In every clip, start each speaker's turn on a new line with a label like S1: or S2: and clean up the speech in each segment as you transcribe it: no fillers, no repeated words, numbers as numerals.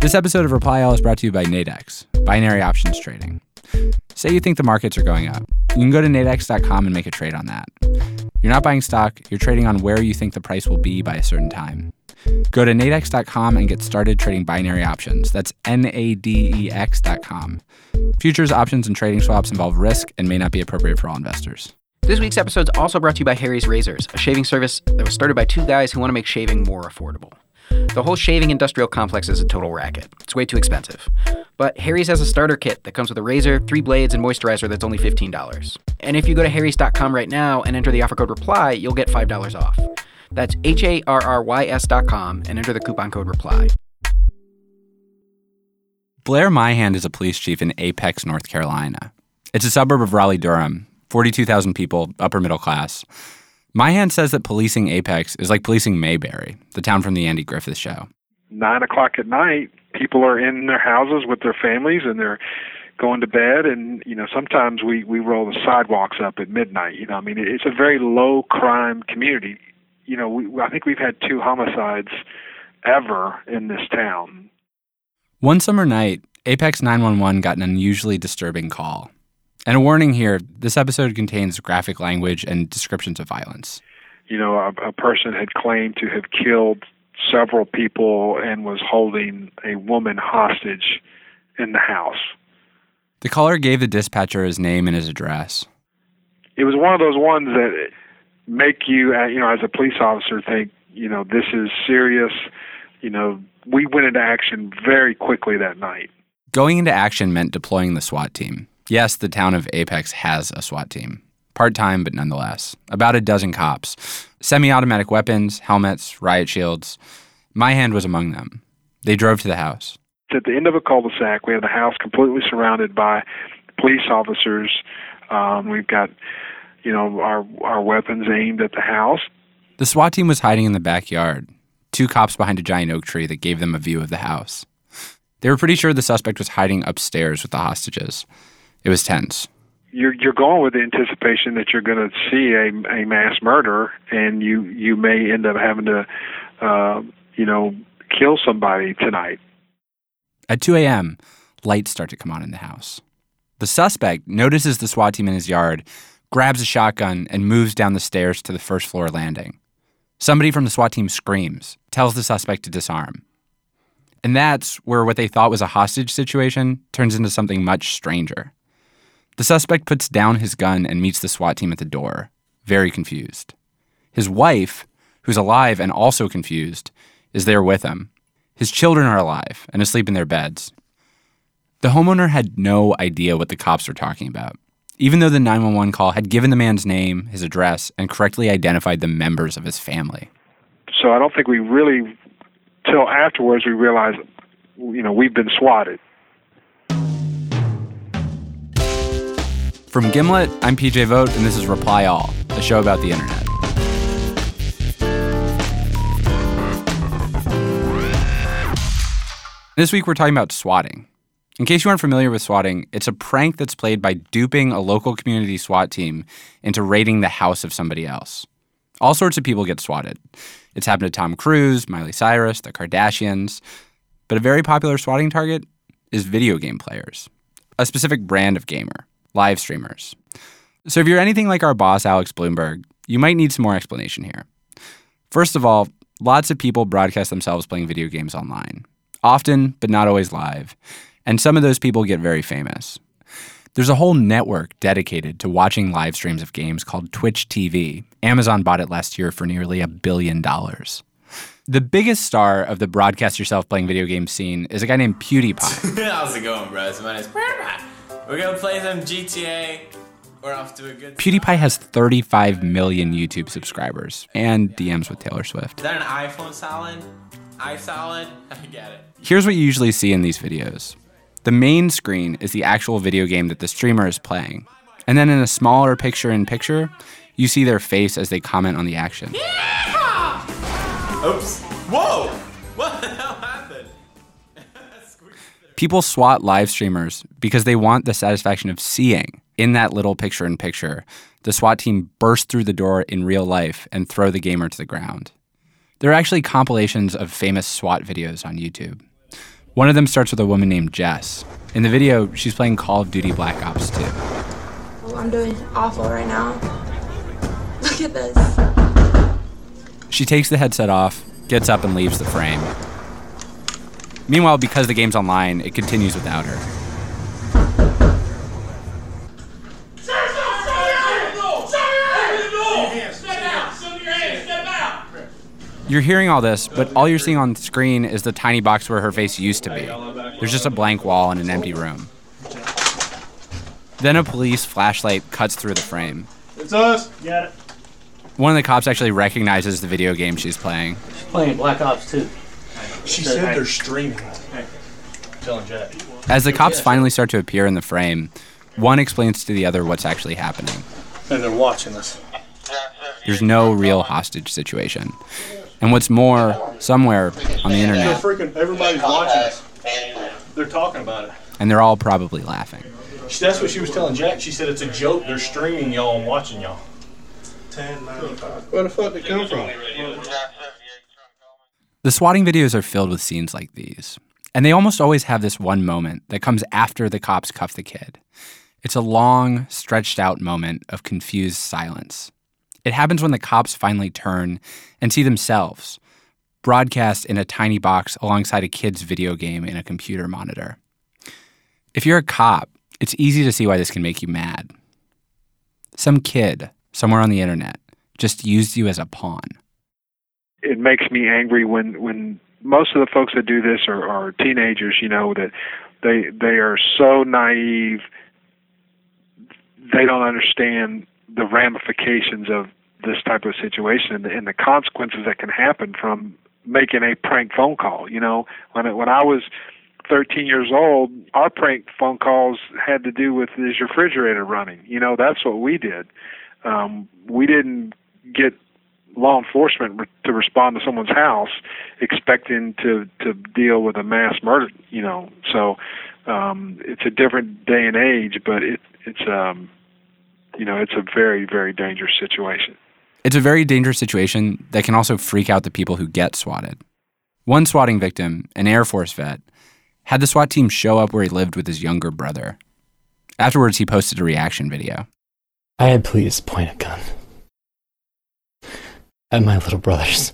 S1: This episode of Reply All is brought to you by Nadex, binary options trading. Say you think the markets are going up. You can go to nadex.com and make a trade on that. You're not buying stock, you're trading on where you think the price will be by a certain time. Go to nadex.com and get started trading binary options. That's nadex.com. Futures, options, and trading swaps involve risk and may not be appropriate for all investors.
S2: This week's episode is also brought to you by Harry's Razors, a shaving service that was started by two guys who want to make shaving more affordable. The whole shaving industrial complex is a total racket. It's way too expensive. But Harry's has a starter kit that comes with a razor, 3 blades, and moisturizer that's only $15. And if you go to harrys.com right now and enter the offer code REPLY, you'll get $5 off. That's HARRYS.com and enter the coupon code REPLY.
S1: Blair Myhand is a police chief in Apex, North Carolina. It's a suburb of Raleigh-Durham, 42,000 people, upper middle class. Myhand says that policing Apex is like policing Mayberry, the town from the Andy Griffith Show.
S3: 9 o'clock at night, people are in their houses with their families and they're going to bed. And, sometimes we roll the sidewalks up at midnight. It's a very low crime community. I think we've had 2 homicides ever in this town.
S1: One summer night, Apex 911 got an unusually disturbing call. And a warning here, this episode contains graphic language and descriptions of violence.
S3: A person had claimed to have killed several people and was holding a woman hostage in the house.
S1: The caller gave the dispatcher his name and his address.
S3: It was one of those ones that make you, as a police officer, think, this is serious. We went into action very quickly that night.
S1: Going into action meant deploying the SWAT team. Yes, the town of Apex has a SWAT team. Part-time, but nonetheless. About a dozen cops. Semi-automatic weapons, helmets, riot shields. Myhand was among them. They drove to the house.
S3: At the end of a cul-de-sac, we have the house completely surrounded by police officers. We've got, our weapons aimed at the house.
S1: The SWAT team was hiding in the backyard. 2 cops behind a giant oak tree that gave them a view of the house. They were pretty sure the suspect was hiding upstairs with the hostages. It was tense.
S3: You're going with the anticipation that you're going to see a mass murder, and you may end up having to, kill somebody tonight.
S1: At 2 a.m., lights start to come on in the house. The suspect notices the SWAT team in his yard, grabs a shotgun, and moves down the stairs to the first floor landing. Somebody from the SWAT team screams, tells the suspect to disarm. And that's where what they thought was a hostage situation turns into something much stranger. The suspect puts down his gun and meets the SWAT team at the door, very confused. His wife, who's alive and also confused, is there with him. His children are alive and asleep in their beds. The homeowner had no idea what the cops were talking about, even though the 911 call had given the man's name, his address, and correctly identified the members of his family.
S3: So I don't think we really, till afterwards, we realized, we've been swatted.
S1: From Gimlet, I'm PJ Vogt, and this is Reply All, a show about the internet. This week we're talking about swatting. In case you aren't familiar with swatting, it's a prank that's played by duping a local community SWAT team into raiding the house of somebody else. All sorts of people get swatted. It's happened to Tom Cruise, Miley Cyrus, the Kardashians. But a very popular swatting target is video game players, a specific brand of gamer. Live streamers. So if you're anything like our boss, Alex Bloomberg, you might need some more explanation here. First of all, lots of people broadcast themselves playing video games online. Often, but not always live. And some of those people get very famous. There's a whole network dedicated to watching live streams of games called Twitch TV. Amazon bought it last year for nearly $1 billion. The biggest star of the broadcast yourself playing video game scene is a guy named PewDiePie.
S4: How's it going, bro? So my name's PewDiePie. We're going to play some GTA. We're off to a good
S1: PewDiePie
S4: start.
S1: has 35 million YouTube subscribers and DMs with Taylor Swift.
S4: Is that an iPhone solid? iSolid? I get it.
S1: Here's what you usually see in these videos. The main screen is the actual video game that the streamer is playing. And then in a smaller picture-in-picture, you see their face as they comment on the action.
S4: Yeah! Oops. Whoa! What the hell happened?
S1: People swat live streamers because they want the satisfaction of seeing, in that little picture-in-picture, the SWAT team burst through the door in real life and throw the gamer to the ground. There are actually compilations of famous SWAT videos on YouTube. One of them starts with a woman named Jess. In the video, she's playing Call of Duty Black Ops 2.
S5: Well, I'm doing awful right now. Look at this.
S1: She takes the headset off, gets up, and leaves the frame. Meanwhile, because the game's online, it continues without her. You're hearing all this, but all you're seeing on the screen is the tiny box where her face used to be. There's just a blank wall in an empty room. Then a police flashlight cuts through the frame.
S6: It's us. Got it.
S1: One of the cops actually recognizes the video game she's playing.
S7: She's playing Black Ops 2.
S6: She said they're streaming. Telling Jack.
S1: As the cops finally start to appear in the frame, one explains to the other what's actually happening.
S6: And they're watching us.
S1: There's no real hostage situation. And what's more, somewhere on the internet,
S6: Everybody's watching us. They're talking about it.
S1: And they're all probably laughing.
S6: That's what she was telling Jack. She said it's a joke. They're streaming y'all and watching y'all. Where the fuck did it come from?
S1: The swatting videos are filled with scenes like these. And they almost always have this one moment that comes after the cops cuff the kid. It's a long, stretched out moment of confused silence. It happens when the cops finally turn and see themselves broadcast in a tiny box alongside a kid's video game in a computer monitor. If you're a cop, it's easy to see why this can make you mad. Some kid, somewhere on the internet, just used you as a pawn.
S3: It makes me angry when most of the folks that do this are teenagers, that they are so naive. They don't understand the ramifications of this type of situation and the consequences that can happen from making a prank phone call. When I was 13 years old, our prank phone calls had to do with, is your refrigerator running? That's what we did. We didn't get law enforcement to respond to someone's house expecting to deal with a mass murder, So it's a different day and age, but it's a very, very dangerous situation.
S1: It's a very dangerous situation that can also freak out the people who get swatted. One swatting victim, an Air Force vet, had the SWAT team show up where he lived with his younger brother. Afterwards, he posted a reaction video.
S8: I had police point a gun at my little brother's.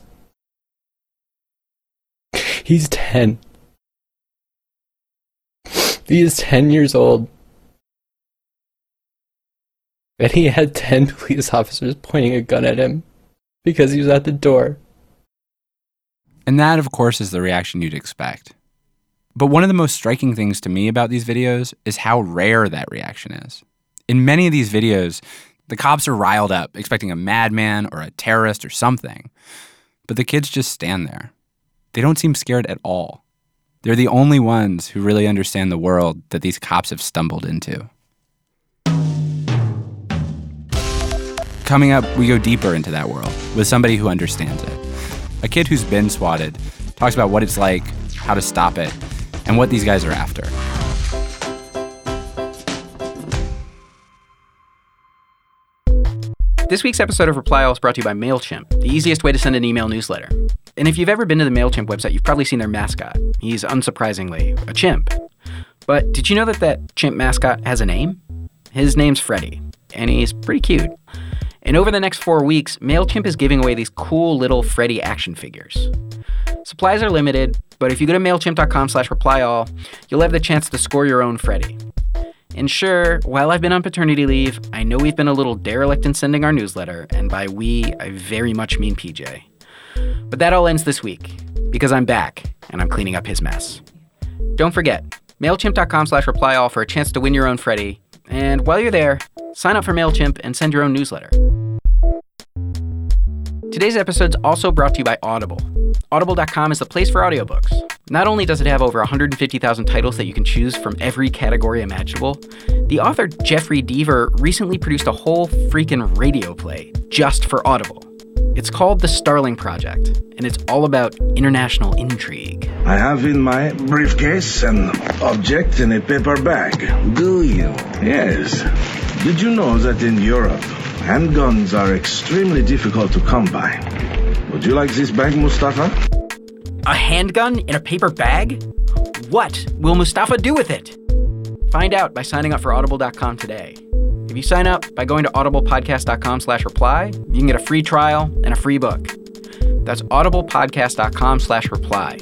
S8: He's 10. He is 10 years old. And he had 10 police officers pointing a gun at him because he was at the door.
S1: And that, of course, is the reaction you'd expect. But one of the most striking things to me about these videos is how rare that reaction is. In many of these videos, the cops are riled up, expecting a madman or a terrorist or something. But the kids just stand there. They don't seem scared at all. They're the only ones who really understand the world that these cops have stumbled into. Coming up, we go deeper into that world with somebody who understands it. A kid who's been swatted talks about what it's like, how to stop it, and what these guys are after.
S2: This week's episode of Reply All is brought to you by MailChimp, the easiest way to send an email newsletter. And if you've ever been to the MailChimp website, you've probably seen their mascot. He's, unsurprisingly, a chimp. But did you know that chimp mascot has a name? His name's Freddy, and he's pretty cute. And over the next 4 weeks, MailChimp is giving away these cool little Freddy action figures. Supplies are limited, but if you go to MailChimp.com/replyall, you'll have the chance to score your own Freddy. And sure, while I've been on paternity leave, I know we've been a little derelict in sending our newsletter, and by we, I very much mean PJ. But that all ends this week, because I'm back, and I'm cleaning up his mess. Don't forget, MailChimp.com/replyall for a chance to win your own Freddy. And while you're there, sign up for MailChimp and send your own newsletter. Today's episode's also brought to you by Audible. Audible.com is the place for audiobooks. Not only does it have over 150,000 titles that you can choose from every category imaginable, the author Jeffrey Deaver recently produced a whole freaking radio play just for Audible. It's called The Starling Project, and it's all about international intrigue.
S9: I have in my briefcase an object in a paper bag. Do you? Yes. Did you know that in Europe, handguns are extremely difficult to come by? Would you like this bag, Mustafa?
S2: A handgun in a paper bag? what will Mustafa do with it? Find out by signing up for Audible.com today. If you sign up by going to audiblepodcast.com/reply, you can get a free trial and a free book. That's audiblepodcast.com/reply.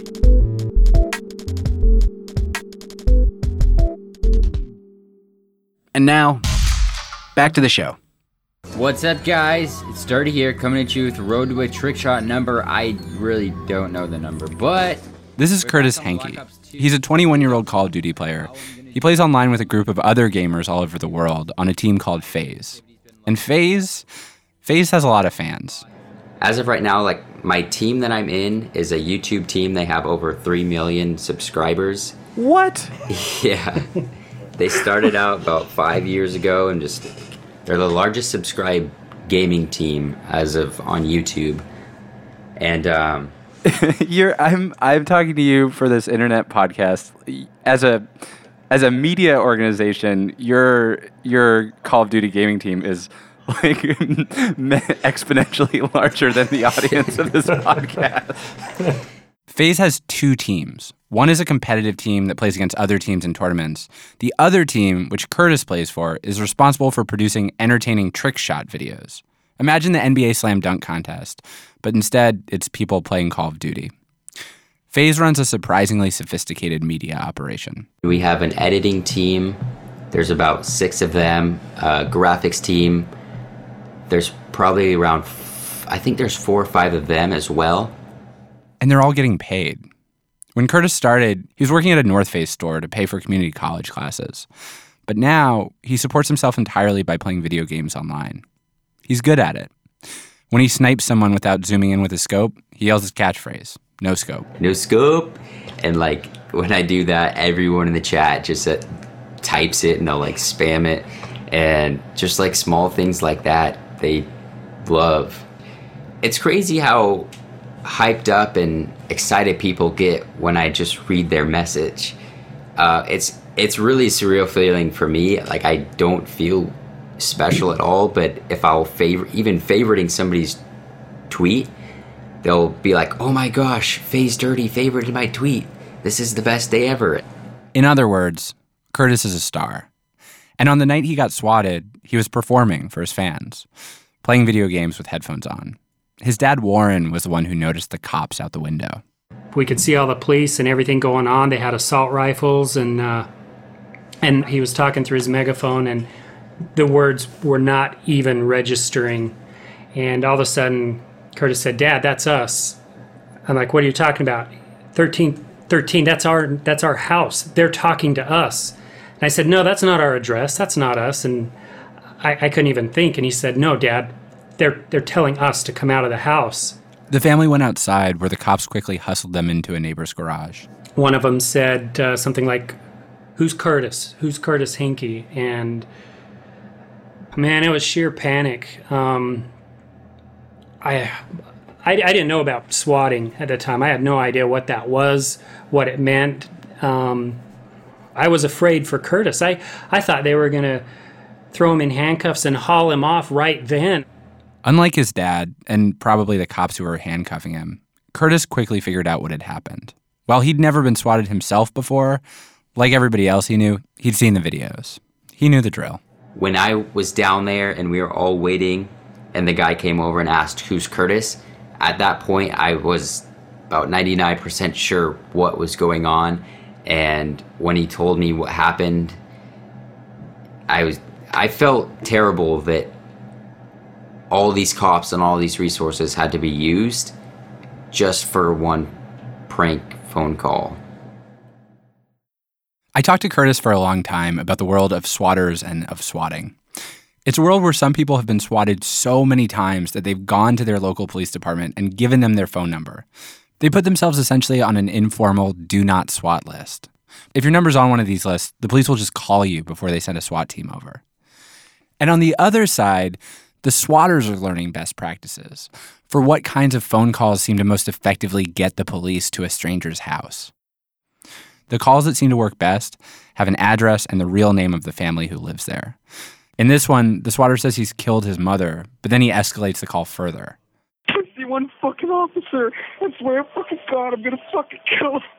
S2: And now, back to the show.
S7: What's up, guys? It's Dirty here, coming at you with Road to a Trick Shot number. I really don't know the number, but...
S1: This is Curtis Hankey. He's a 21-year-old Call of Duty player. He plays online with a group of other gamers all over the world on a team called FaZe. And FaZe has a lot of fans.
S7: As of right now, my team that I'm in is a YouTube team. They have over 3 million subscribers.
S2: What?
S7: Yeah. They started out about 5 years ago and they're the largest subscribed gaming team as of on YouTube. And
S1: I'm talking to you for this internet podcast. As a media organization, your Call of Duty gaming team is exponentially larger than the audience of this podcast. FaZe has 2 teams. One is a competitive team that plays against other teams in tournaments. The other team, which Curtis plays for, is responsible for producing entertaining trick shot videos. Imagine the NBA Slam Dunk Contest, but instead, it's people playing Call of Duty. FaZe runs a surprisingly sophisticated media operation.
S7: We have an editing team. There's about 6 of them. Graphics team. There's probably around, I think there's 4 or 5 of them as well.
S1: And they're all getting paid. When Curtis started, he was working at a North Face store to pay for community college classes. But now, he supports himself entirely by playing video games online. He's good at it. When he snipes someone without zooming in with his scope, he yells his catchphrase, "No scope."
S7: No scope. And when I do that, everyone in the chat just types it and they'll spam it. And just small things like that, they love. It's crazy how hyped up and excited people get when I just read their message. It's really a surreal feeling for me. I don't feel special at all, but if I'll even favoriting somebody's tweet, they'll be like, "Oh my gosh, FaZe Dirty favorited my tweet. This is the best day ever."
S1: In other words, Curtis is a star. And on the night he got swatted, he was performing for his fans, playing video games with headphones on. His dad, Warren, was the one who noticed the cops out the window.
S10: We could see all the police and everything going on. They had assault rifles, and he was talking through his megaphone, and the words were not even registering. And all of a sudden, Curtis said, "Dad, that's us." I'm like, "What are you talking about?" 13, that's our house. They're talking to us. And I said, "No, that's not our address. That's not us." And I couldn't even think. And he said, "No, Dad, they're telling us to come out of the house."
S1: The family went outside, where the cops quickly hustled them into a neighbor's garage.
S10: One of them said something like, "Who's Curtis? Who's Curtis Hankey?" And man, it was sheer panic. I didn't know about swatting at the time. I had no idea what that was, what it meant. I was afraid for Curtis. I thought they were going to throw him in handcuffs and haul him off right then.
S1: Unlike his dad, and probably the cops who were handcuffing him, Curtis quickly figured out what had happened. While he'd never been swatted himself before, like everybody else he knew, he'd seen the videos. He knew the drill.
S7: When I was down there and we were all waiting, and the guy came over and asked, "Who's Curtis?" At that point, I was about 99% sure what was going on. And when he told me what happened, I felt terrible that all these cops and all these resources had to be used just for one prank phone call.
S1: I talked to Curtis for a long time about the world of swatters and of swatting. It's a world where some people have been swatted so many times that they've gone to their local police department and given them their phone number. They put themselves essentially on an informal do not swat list. If your number's on one of these lists, the police will just call you before they send a SWAT team over. And on the other side, the swatters are learning best practices for what kinds of phone calls seem to most effectively get the police to a stranger's house. The calls that seem to work best have an address and the real name of the family who lives there. In this one, the swatter says he's killed his mother, but then he escalates the call further.
S11: I see one fucking officer. I swear fucking God, I'm gonna fucking kill him.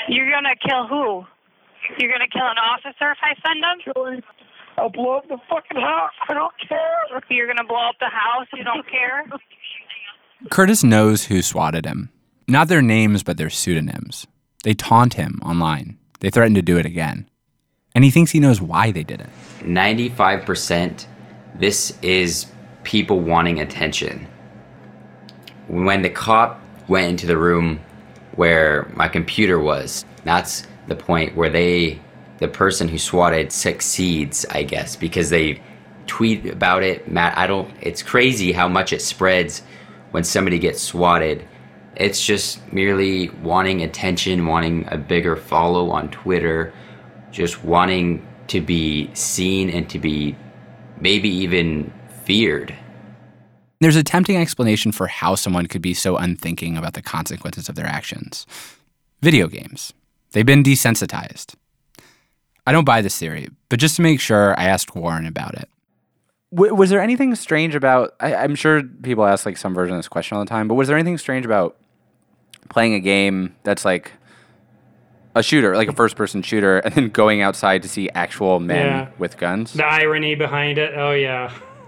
S11: You're gonna kill who? You're gonna kill an officer if I send them?
S12: I'll blow up the fucking house. I don't care.
S11: You're gonna blow up the house? You don't care?
S1: Curtis knows who swatted him. Not their names, but their pseudonyms. They taunt him online. They threaten to do it again. And he thinks he knows why they did it.
S7: 95%, this is people wanting attention. When the cop went into the room where my computer was, that's the point where the person who swatted succeeds, I guess, because they tweet about it. Matt, it's crazy how much it spreads when somebody gets swatted. It's just merely wanting attention, wanting a bigger follow on Twitter, just wanting to be seen and to be maybe even feared.
S1: There's a tempting explanation for how someone could be so unthinking about the consequences of their actions. Video games. They've been desensitized. I don't buy this theory, but just to make sure, I asked Warren about it. Was there anything strange about... I'm sure people ask like some version of this question all the time, but was there anything strange about playing a game that's like a shooter, like a first-person shooter, and then going outside to see actual men with guns?
S10: The irony behind it, oh yeah.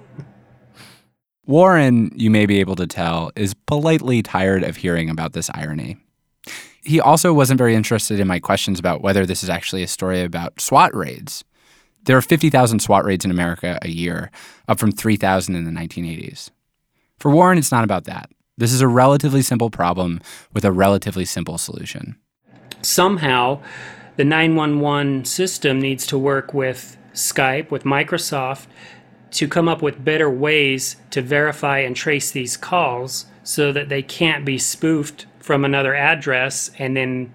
S1: Warren, you may be able to tell, is politely tired of hearing about this irony. He also wasn't very interested in my questions about whether this is actually a story about SWAT raids. There are 50,000 SWAT raids in America a year, up from 3,000 in the 1980s. For Warren, it's not about that. This is a relatively simple problem with a relatively simple solution.
S10: Somehow, the 911 system needs to work with Skype, with Microsoft, to come up with better ways to verify and trace these calls so that they can't be spoofed from another address and then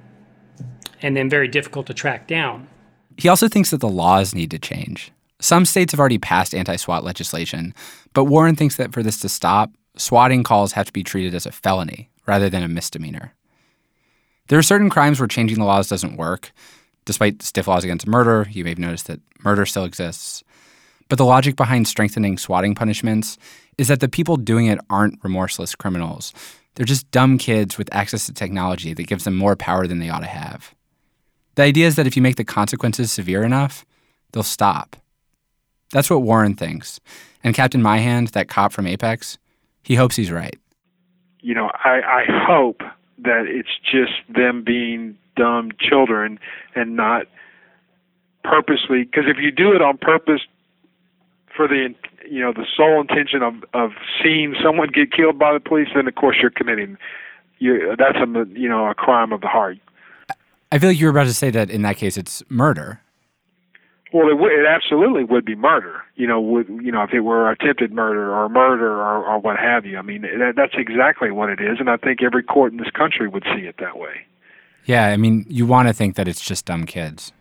S10: very difficult to track down.
S1: He also thinks that the laws need to change. Some states have already passed anti-SWAT legislation, but Warren thinks that for this to stop, swatting calls have to be treated as a felony rather than a misdemeanor. There are certain crimes where changing the laws doesn't work. Despite stiff laws against murder, you may have noticed that murder still exists. But the logic behind strengthening swatting punishments is that the people doing it aren't remorseless criminals. They're just dumb kids with access to technology that gives them more power than they ought to have. The idea is that if you make the consequences severe enough, they'll stop. That's what Warren thinks. And Captain Myhand, that cop from Apex, he hopes he's right.
S3: You know, I hope that it's just them being dumb children and not purposely, because if you do it on purpose for the sole intention of seeing someone get killed by the police, then of course you're committing that's a crime of the heart.
S1: I feel like you were about to say that in that case it's murder.
S3: Well, it absolutely would be murder. If it were attempted murder or what have you. I mean, that's exactly what it is, and I think every court in this country would see it that way.
S1: Yeah, I mean, you want to think that it's just dumb kids.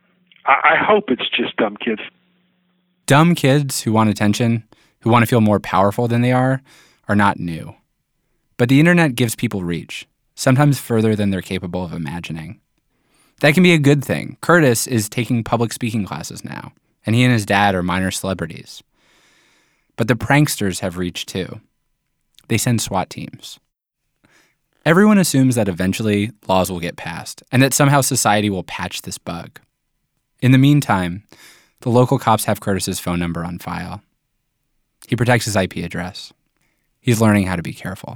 S3: I hope it's just dumb kids.
S1: Dumb kids who want attention, who want to feel more powerful than they are not new. But the internet gives people reach, sometimes further than they're capable of imagining. That can be a good thing. Curtis is taking public speaking classes now, and he and his dad are minor celebrities. But the pranksters have reach too. They send SWAT teams. Everyone assumes that eventually laws will get passed, and that somehow society will patch this bug. In the meantime, the local cops have Curtis's phone number on file. He protects his IP address. He's learning how to be careful.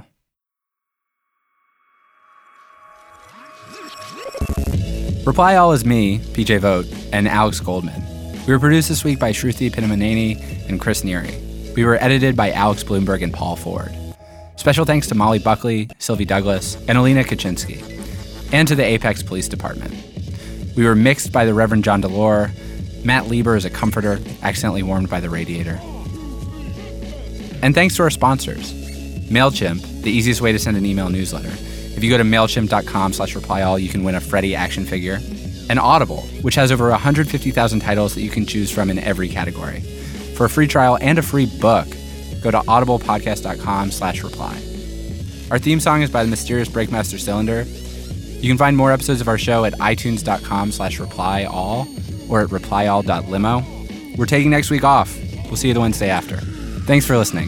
S1: Reply All is me, PJ Vogt, and Alex Goldman. We were produced this week by Shruti Pinamaneni and Chris Neary. We were edited by Alex Bloomberg and Paul Ford. Special thanks to Molly Buckley, Sylvie Douglas, and Alina Kaczynski, and to the Apex Police Department. We were mixed by the Reverend John Delore. Matt Lieber is a comforter, accidentally warmed by the radiator. And thanks to our sponsors. MailChimp, the easiest way to send an email newsletter. If you go to MailChimp.com/replyall, you can win a Freddy action figure. And Audible, which has over 150,000 titles that you can choose from in every category. For a free trial and a free book, go to audiblepodcast.com/reply. Our theme song is by the mysterious Breakmaster Cylinder. You can find more episodes of our show at itunes.com/replyall or at replyall.limo. We're taking next week off. We'll see you the Wednesday after. Thanks for listening.